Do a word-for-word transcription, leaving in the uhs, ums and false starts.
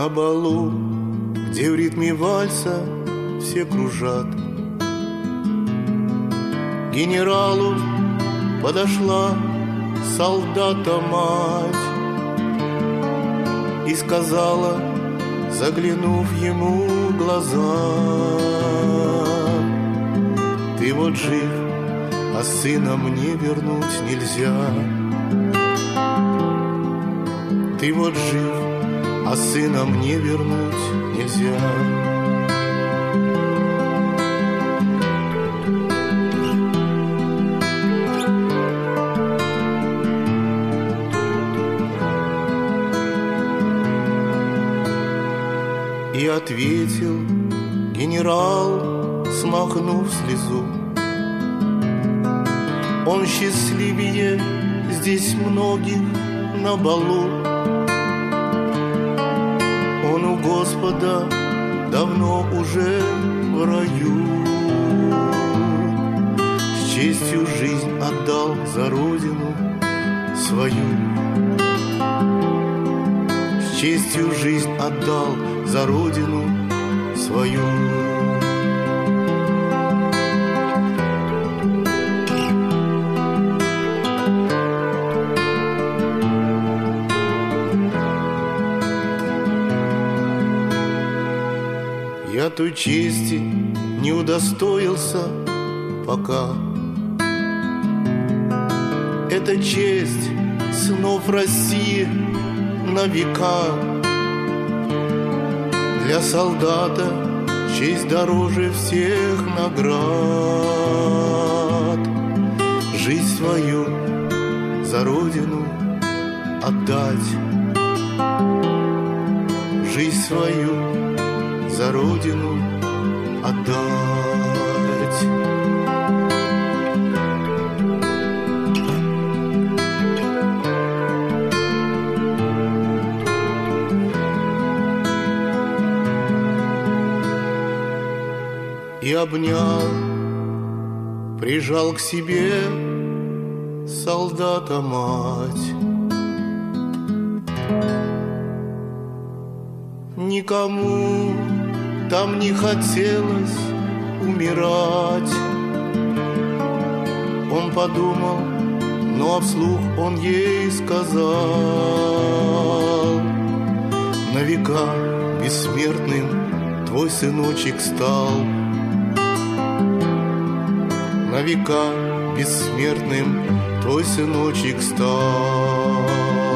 на балу, где в ритме вальса все кружат. К генералу подошла солдата мать и сказала, заглянув ему в глаза: ты вот жив, а сына мне вернуть нельзя. Ты вот жив, а сына мне вернуть нельзя. И ответил генерал, смахнув слезу: он счастливее здесь многих на балу. Он у Господа давно уже в раю. С честью жизнь отдал за родину свою. С честью жизнь отдал за родину свою. Я той чести не удостоился пока. Это честь сынов России на века. Для солдата честь дороже всех наград. Жизнь свою за родину отдать. Жизнь свою за родину отдать. И обнял, прижал к себе солдата мать. Никому там не хотелось умирать. Он подумал, но вслух он ей сказал: на века бессмертным твой сыночек стал. На века бессмертным твой сыночек стал.